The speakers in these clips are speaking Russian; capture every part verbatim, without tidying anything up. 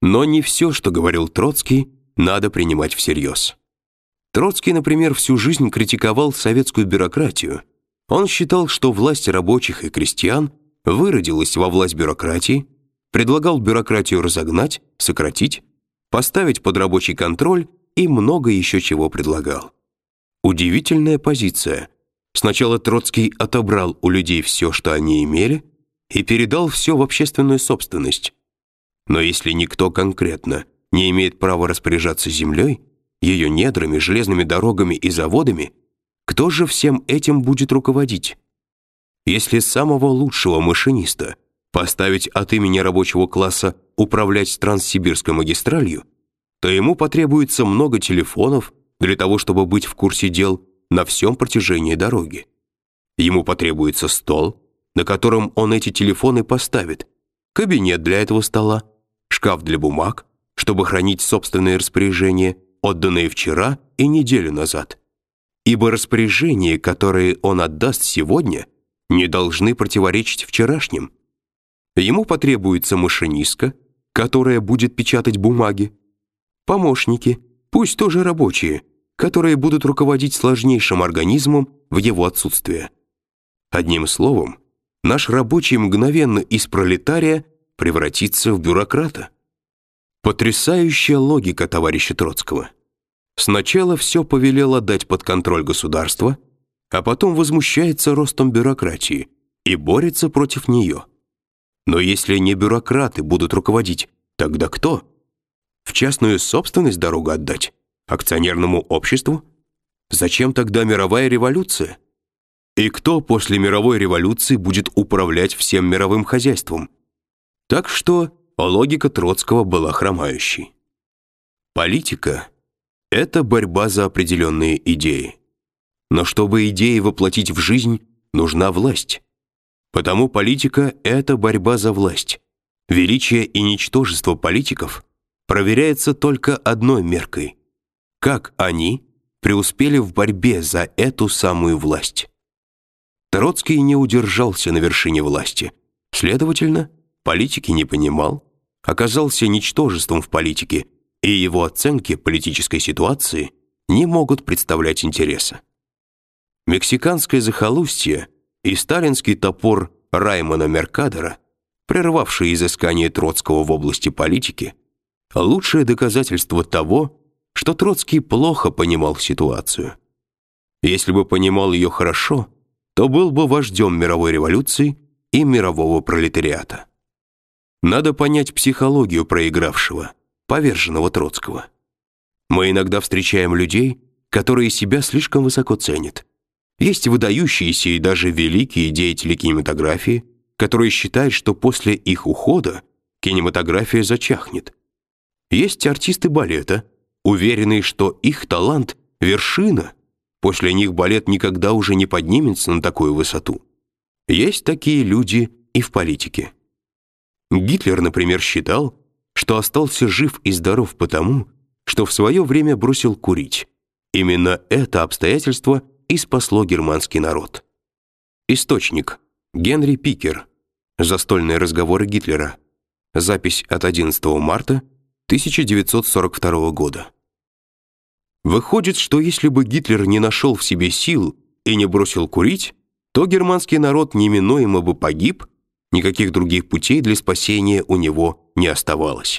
Но не все, что говорил Троцкий, надо принимать всерьез. Троцкий, например, всю жизнь критиковал советскую бюрократию. Он считал, что власть рабочих и крестьян выродилась во власть бюрократии, предлагал бюрократию разогнать, сократить, поставить под рабочий контроль и много еще чего предлагал. Удивительная позиция. Сначала Троцкий отобрал у людей все, что они имели, и передал все в общественную собственность. Но если никто конкретно не имеет права распоряжаться землей, ее недрами, железными дорогами и заводами, кто же всем этим будет руководить? Если самого лучшего машиниста поставить от имени рабочего класса управлять Транссибирской магистралью, то ему потребуется много телефонов для того, чтобы быть в курсе дел на всем протяжении дороги. Ему потребуется стол, на котором он эти телефоны поставит, кабинет для этого стола, шкаф для бумаг, чтобы хранить собственные распоряжения, отданные вчера и неделю назад. Ибо распоряжения, которые он отдаст сегодня, не должны противоречить вчерашним. Ему потребуется машинистка, которая будет печатать бумаги, помощники, пусть тоже рабочие, которые будут руководить сложнейшим организмом в его отсутствие. Одним словом, наш рабочий мгновенно из пролетария превратится в бюрократа. Потрясающая логика товарища Троцкого. Сначала все повелел отдать под контроль государства, а потом возмущается ростом бюрократии и борется против нее. Но если не бюрократы будут руководить, тогда кто? В частную собственность дорогу отдать? Акционерному обществу? Зачем тогда мировая революция? И кто после мировой революции будет управлять всем мировым хозяйством? Так что логика Троцкого была хромающей. Политика — это борьба за определенные идеи. Но чтобы идеи воплотить в жизнь, нужна власть. Потому политика — это борьба за власть. Величие и ничтожество политиков проверяется только одной меркой: как они преуспели в борьбе за эту самую власть. Троцкий не удержался на вершине власти, следовательно, политики не понимал, оказался ничтожеством в политике, и его оценки политической ситуации не могут представлять интереса. Мексиканское захолустье и сталинский топор Раймона Меркадера, прервавшие изыскания Троцкого в области политики, лучшее доказательство того, что Троцкий плохо понимал ситуацию. Если бы понимал ее хорошо, то был бы вождем мировой революции и мирового пролетариата. Надо понять психологию проигравшего, поверженного Троцкого. Мы иногда встречаем людей, которые себя слишком высоко ценят. Есть выдающиеся и даже великие деятели кинематографии, которые считают, что после их ухода кинематография зачахнет. Есть артисты балета, уверенные, что их талант — вершина, после них балет никогда уже не поднимется на такую высоту. Есть такие люди и в политике. Гитлер, например, считал, что остался жив и здоров потому, что в свое время бросил курить. Именно это обстоятельство и спасло германский народ. Источник: Генри Пикер. Застольные разговоры Гитлера. Запись от одиннадцатого марта тысяча девятьсот сорок второго года. Выходит, что если бы Гитлер не нашел в себе сил и не бросил курить, то германский народ неминуемо бы погиб, никаких других путей для спасения у него не оставалось.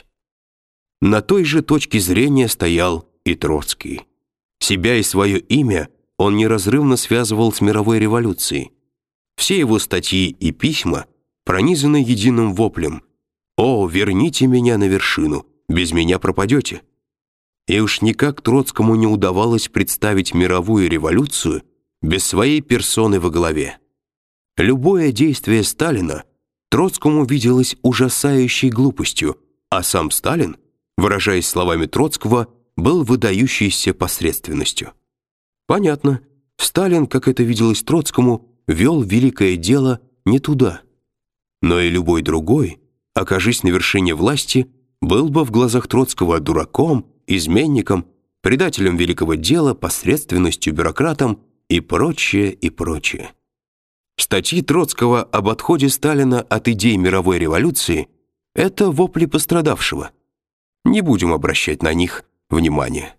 На той же точке зрения стоял и Троцкий. Себя и свое имя он неразрывно связывал с мировой революцией. Все его статьи и письма пронизаны единым воплем: «О, верните меня на вершину, без меня пропадете». И уж никак Троцкому не удавалось представить мировую революцию без своей персоны во главе. Любое действие Сталина Троцкому виделось ужасающей глупостью, а сам Сталин, выражаясь словами Троцкого, был выдающейся посредственностью. Понятно, Сталин, как это виделось Троцкому, вел великое дело не туда. Но и любой другой, окажись на вершине власти, был бы в глазах Троцкого дураком, изменником, предателем великого дела, посредственностью, бюрократом и прочее, и прочее. Статьи Троцкого об отходе Сталина от идей мировой революции — это вопли пострадавшего. Не будем обращать на них внимания.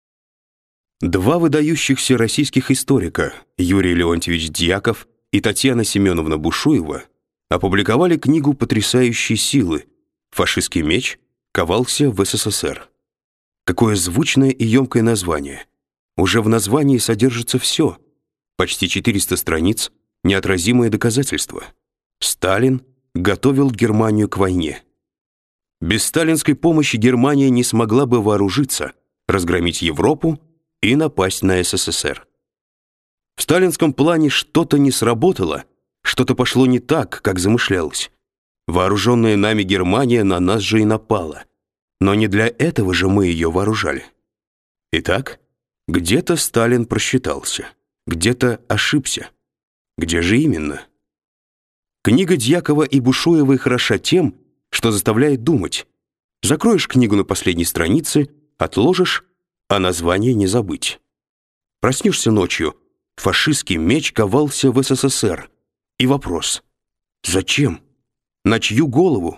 Два выдающихся российских историка, Юрий Леонтьевич Дьяков и Татьяна Семеновна Бушуева, опубликовали книгу потрясающей силы «Фашистский меч ковался в СССР». Какое звучное и емкое название. Уже в названии содержится все. Почти четыреста страниц, неотразимое доказательство. Сталин готовил Германию к войне. Без сталинской помощи Германия не смогла бы вооружиться, разгромить Европу и напасть на СССР. В сталинском плане что-то не сработало, что-то пошло не так, как замышлялось. Вооруженная нами Германия на нас же и напала. Но не для этого же мы ее вооружали. Итак, где-то Сталин просчитался, где-то ошибся. Где же именно? Книга Дьякова и Бушуевой хороша тем, что заставляет думать. Закроешь книгу на последней странице, отложишь, а название не забыть. Проснешься ночью, фашистский меч ковался в СССР. И вопрос: зачем? На чью голову?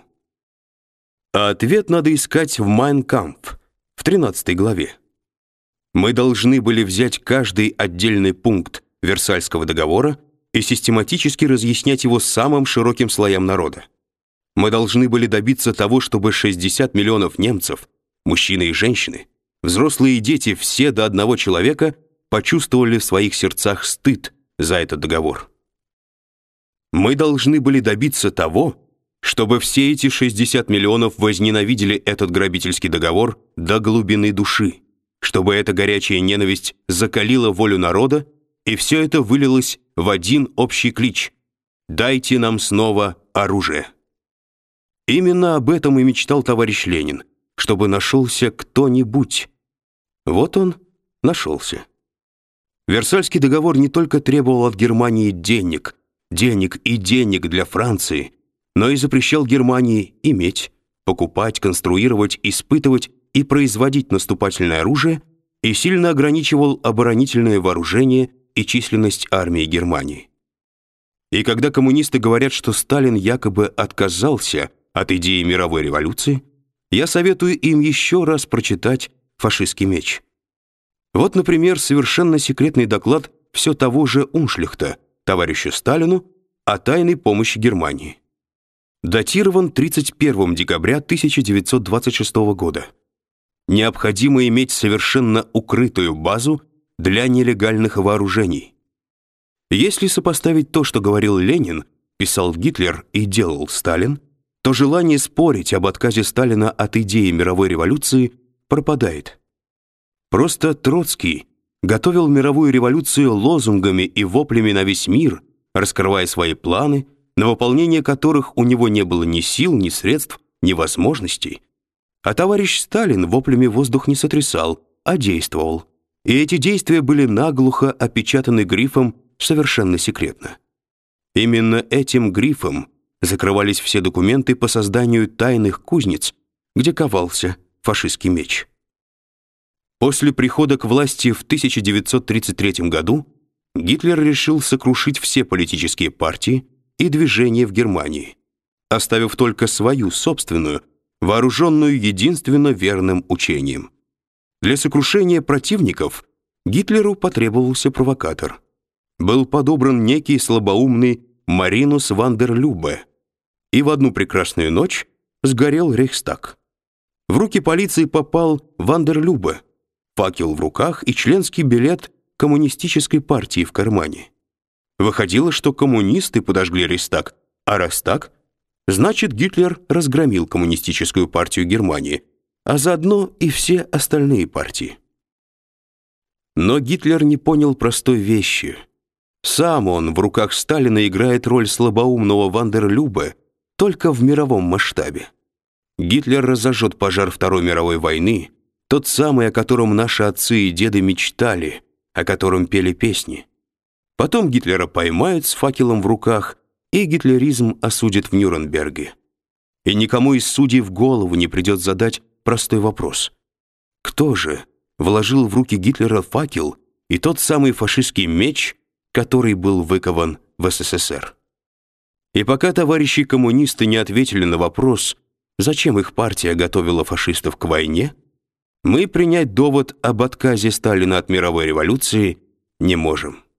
А ответ надо искать в «Майн Кампф», в тринадцатой главе. Мы должны были взять каждый отдельный пункт Версальского договора и систематически разъяснять его самым широким слоям народа. Мы должны были добиться того, чтобы шестьдесят миллионов немцев, мужчины и женщины, взрослые и дети, все до одного человека, почувствовали в своих сердцах стыд за этот договор. Мы должны были добиться того, чтобы все эти шестьдесят миллионов возненавидели этот грабительский договор до глубины души, чтобы эта горячая ненависть закалила волю народа, и все это вылилось в один общий клич: «Дайте нам снова оружие». Именно об этом и мечтал товарищ Ленин, чтобы нашелся кто-нибудь. Вот он нашелся. Версальский договор не только требовал от Германии денег, денег и денег для Франции, но и запрещал Германии иметь, покупать, конструировать, испытывать и производить наступательное оружие и сильно ограничивал оборонительное вооружение и численность армии Германии. И когда коммунисты говорят, что Сталин якобы отказался от идеи мировой революции, я советую им еще раз прочитать «Фашистский меч». Вот, например, совершенно секретный доклад все того же Уншлихта, товарищу Сталину, о тайной помощи Германии. Датирован тридцать первого декабря тысяча девятьсот двадцать шестого года. Необходимо иметь совершенно укрытую базу для нелегальных вооружений. Если сопоставить то, что говорил Ленин, писал Гитлер и делал Сталин, то желание спорить об отказе Сталина от идеи мировой революции пропадает. Просто Троцкий готовил мировую революцию лозунгами и воплями на весь мир, раскрывая свои планы, на выполнение которых у него не было ни сил, ни средств, ни возможностей. А товарищ Сталин воплями воздух не сотрясал, а действовал. И эти действия были наглухо опечатаны грифом «совершенно секретно». Именно этим грифом закрывались все документы по созданию тайных кузниц, где ковался фашистский меч. После прихода к власти в тысяча девятьсот тридцать третьем году Гитлер решил сокрушить все политические партии и движения в Германии, оставив только свою собственную, вооруженную единственно верным учением. Для сокрушения противников Гитлеру потребовался провокатор. Был подобран некий слабоумный Маринус ван дер Любе, и в одну прекрасную ночь сгорел Рейхстаг. В руки полиции попал ван дер Любе, факел в руках и членский билет коммунистической партии в кармане. Выходило, что коммунисты подожгли Рейхстаг, а раз так, значит, Гитлер разгромил коммунистическую партию Германии, а заодно и все остальные партии. Но Гитлер не понял простой вещи. Сам он в руках Сталина играет роль слабоумного ван дер Любе только в мировом масштабе. Гитлер разожжет пожар Второй мировой войны, тот самый, о котором наши отцы и деды мечтали, о котором пели песни. Потом Гитлера поймают с факелом в руках, и гитлеризм осудят в Нюрнберге. И никому из судей в голову не придет задать простой вопрос: кто же вложил в руки Гитлера факел и тот самый фашистский меч, который был выкован в СССР? И пока товарищи коммунисты не ответили на вопрос, зачем их партия готовила фашистов к войне, мы принять довод об отказе Сталина от мировой революции не можем.